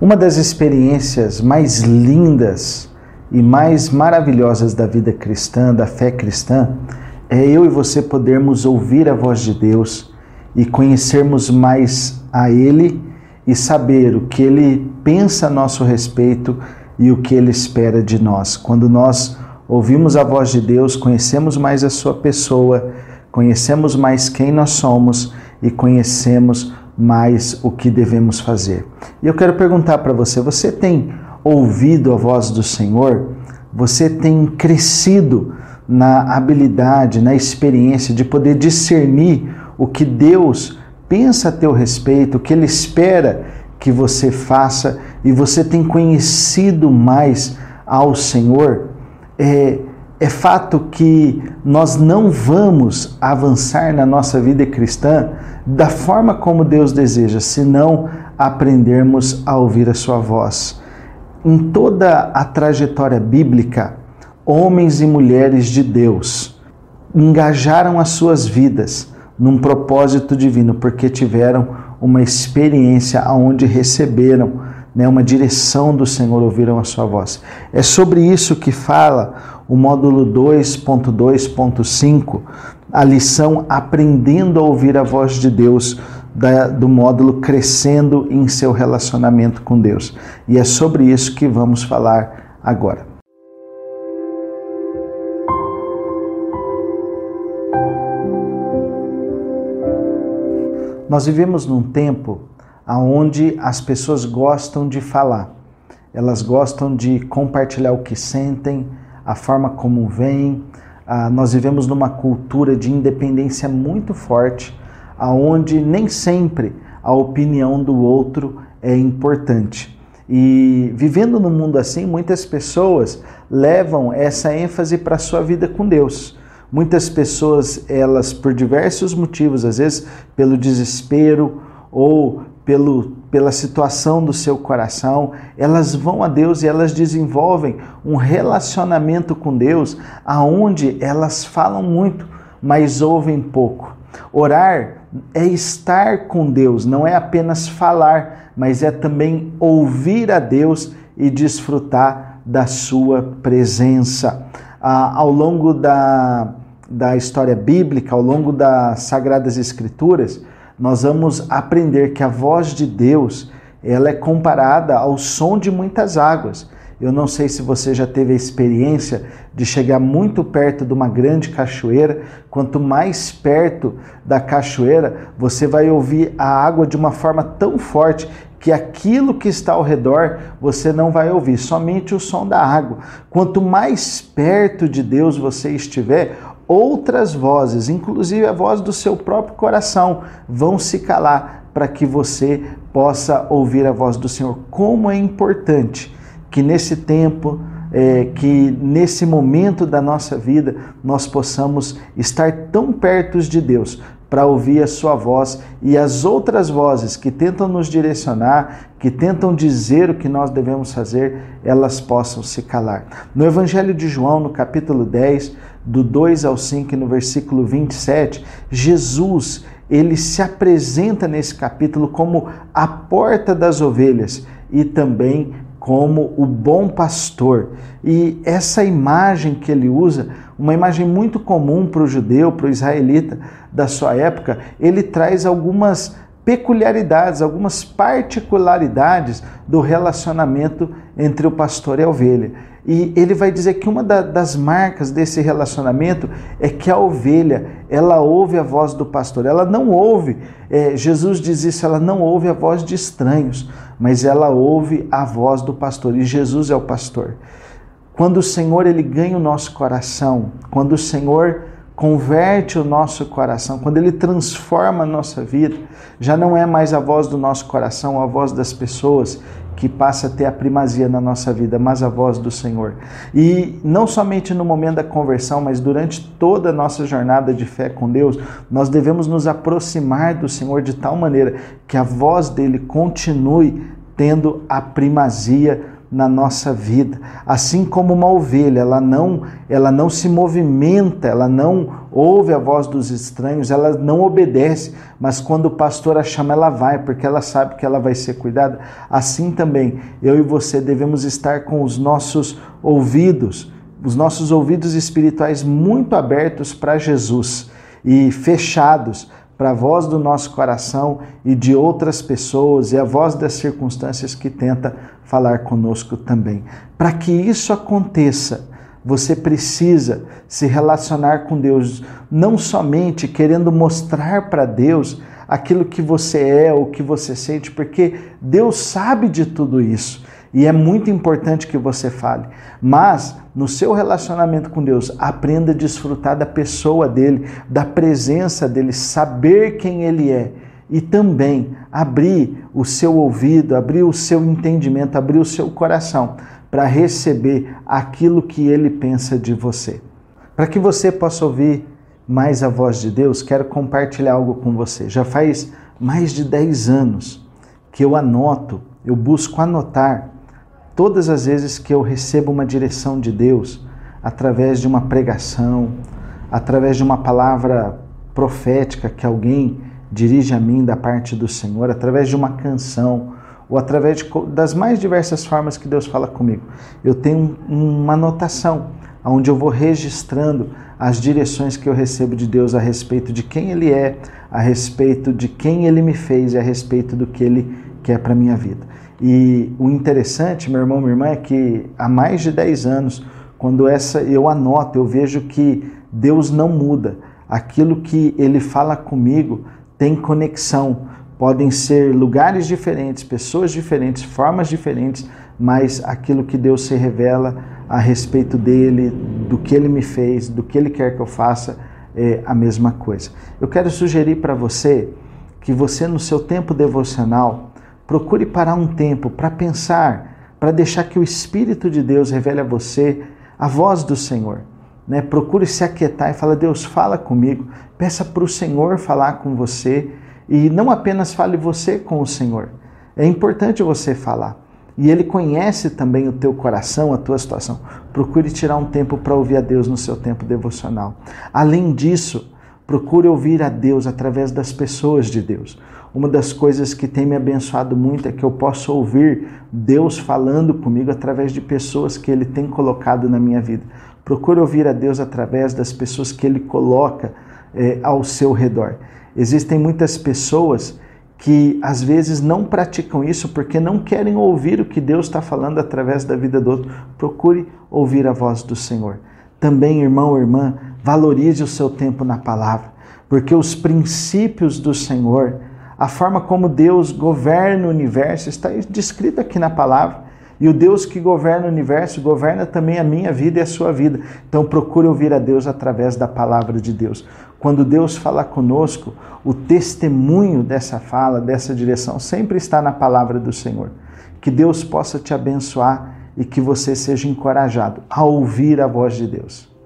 Uma das experiências mais lindas e mais maravilhosas da vida cristã, da fé cristã, é eu e você podermos ouvir a voz de Deus e conhecermos mais a Ele e saber o que Ele pensa a nosso respeito e o que Ele espera de nós. Quando nós ouvimos a voz de Deus, conhecemos mais a sua pessoa, conhecemos mais quem nós somos e conhecemos mais o que devemos fazer. E eu quero perguntar para você, você tem ouvido a voz do Senhor? Você tem crescido na habilidade, na experiência de poder discernir o que Deus pensa a teu respeito, o que Ele espera que você faça, e você tem conhecido mais ao Senhor? É fato que nós não vamos avançar na nossa vida cristã da forma como Deus deseja, se não aprendermos a ouvir a sua voz. Em toda a trajetória bíblica, homens e mulheres de Deus engajaram as suas vidas num propósito divino, porque tiveram uma experiência onde receberam uma direção do Senhor, ouviram a sua voz. É sobre isso que fala o módulo 2.2.5, a lição Aprendendo a Ouvir a Voz de Deus, do módulo Crescendo em Seu Relacionamento com Deus. E é sobre isso que vamos falar agora. Nós vivemos num tempo onde as pessoas gostam de falar, elas gostam de compartilhar o que sentem, a forma como veem. Nós vivemos numa cultura de independência muito forte, onde nem sempre a opinião do outro é importante. E vivendo num mundo assim, muitas pessoas levam essa ênfase para a sua vida com Deus. Muitas pessoas, elas por diversos motivos, às vezes pelo desespero ou pela situação do seu coração, elas vão a Deus e elas desenvolvem um relacionamento com Deus aonde elas falam muito, mas ouvem pouco. Orar é estar com Deus, não é apenas falar, mas é também ouvir a Deus e desfrutar da sua presença. Ao longo da história bíblica, ao longo das Sagradas Escrituras, nós vamos aprender que a voz de Deus, ela é comparada ao som de muitas águas. Eu não sei se você já teve a experiência de chegar muito perto de uma grande cachoeira. Quanto mais perto da cachoeira, você vai ouvir a água de uma forma tão forte que aquilo que está ao redor você não vai ouvir, somente o som da água. Quanto mais perto de Deus você estiver, outras vozes, inclusive a voz do seu próprio coração, vão se calar para que você possa ouvir a voz do Senhor. Como é importante que nesse tempo, que nesse momento da nossa vida, nós possamos estar tão perto de Deus para ouvir a sua voz, e as outras vozes que tentam nos direcionar, que tentam dizer o que nós devemos fazer, elas possam se calar. No Evangelho de João, no capítulo 10, do 2 ao 5 e no versículo 27, Jesus, ele se apresenta nesse capítulo como a porta das ovelhas e também como o bom pastor. E essa imagem que ele usa, uma imagem muito comum para o judeu, para o israelita da sua época, ele traz algumas peculiaridades, algumas particularidades do relacionamento entre o pastor e a ovelha. E ele vai dizer que uma das marcas desse relacionamento é que a ovelha, ela ouve a voz do pastor. Ela não ouve, Jesus diz isso, ela não ouve a voz de estranhos, mas ela ouve a voz do pastor. E Jesus é o pastor. Quando o Senhor, ele ganha o nosso coração, quando o Senhor converte o nosso coração, quando ele transforma a nossa vida, já não é mais a voz do nosso coração, a voz das pessoas que passa a ter a primazia na nossa vida, mas a voz do Senhor. E não somente no momento da conversão, mas durante toda a nossa jornada de fé com Deus, nós devemos nos aproximar do Senhor de tal maneira que a voz dele continue tendo a primazia na nossa vida. Assim como uma ovelha, ela não se movimenta, ela não ouve a voz dos estranhos, ela não obedece, mas quando o pastor a chama, ela vai, porque ela sabe que ela vai ser cuidada. Assim também, eu e você devemos estar com os nossos ouvidos espirituais muito abertos para Jesus e fechados para a voz do nosso coração e de outras pessoas e a voz das circunstâncias que tenta falar conosco também. Para que isso aconteça, você precisa se relacionar com Deus, não somente querendo mostrar para Deus aquilo que você é ou que você sente, porque Deus sabe de tudo isso e é muito importante que você fale, mas no seu relacionamento com Deus, aprenda a desfrutar da pessoa dele, da presença dele, saber quem ele é e também abrir o seu ouvido, abrir o seu entendimento, abrir o seu coração para receber aquilo que ele pensa de você. Para que você possa ouvir mais a voz de Deus, quero compartilhar algo com você. Já faz mais de 10 anos que eu busco anotar todas as vezes que eu recebo uma direção de Deus, através de uma pregação, através de uma palavra profética que alguém dirige a mim da parte do Senhor, através de uma canção, ou através das mais diversas formas que Deus fala comigo. Eu tenho uma anotação, onde eu vou registrando as direções que eu recebo de Deus a respeito de quem Ele é, a respeito de quem Ele me fez e a respeito do que Ele quer para a minha vida. E o interessante, meu irmão, minha irmã, é que há mais de 10 anos, quando eu anoto, eu vejo que Deus não muda. Aquilo que Ele fala comigo tem conexão. Podem ser lugares diferentes, pessoas diferentes, formas diferentes, mas aquilo que Deus se revela a respeito dele, do que Ele me fez, do que Ele quer que eu faça, é a mesma coisa. Eu quero sugerir para você que você, no seu tempo devocional, procure parar um tempo para pensar, para deixar que o Espírito de Deus revele a você a voz do Senhor. Procure se aquietar e falar: Deus, fala comigo. Peça para o Senhor falar com você e não apenas fale você com o Senhor. É importante você falar. E Ele conhece também o teu coração, a tua situação. Procure tirar um tempo para ouvir a Deus no seu tempo devocional. Além disso, procure ouvir a Deus através das pessoas de Deus. Uma das coisas que tem me abençoado muito é que eu posso ouvir Deus falando comigo através de pessoas que Ele tem colocado na minha vida. Procure ouvir a Deus através das pessoas que Ele coloca ao seu redor. Existem muitas pessoas que às vezes não praticam isso porque não querem ouvir o que Deus está falando através da vida do outro. Procure ouvir a voz do Senhor. Também, irmão ou irmã, valorize o seu tempo na palavra, porque os princípios do Senhor, a forma como Deus governa o universo, está descrito aqui na palavra. E o Deus que governa o universo governa também a minha vida e a sua vida. Então procure ouvir a Deus através da palavra de Deus. Quando Deus fala conosco, o testemunho dessa fala, dessa direção, sempre está na palavra do Senhor. Que Deus possa te abençoar e que você seja encorajado a ouvir a voz de Deus.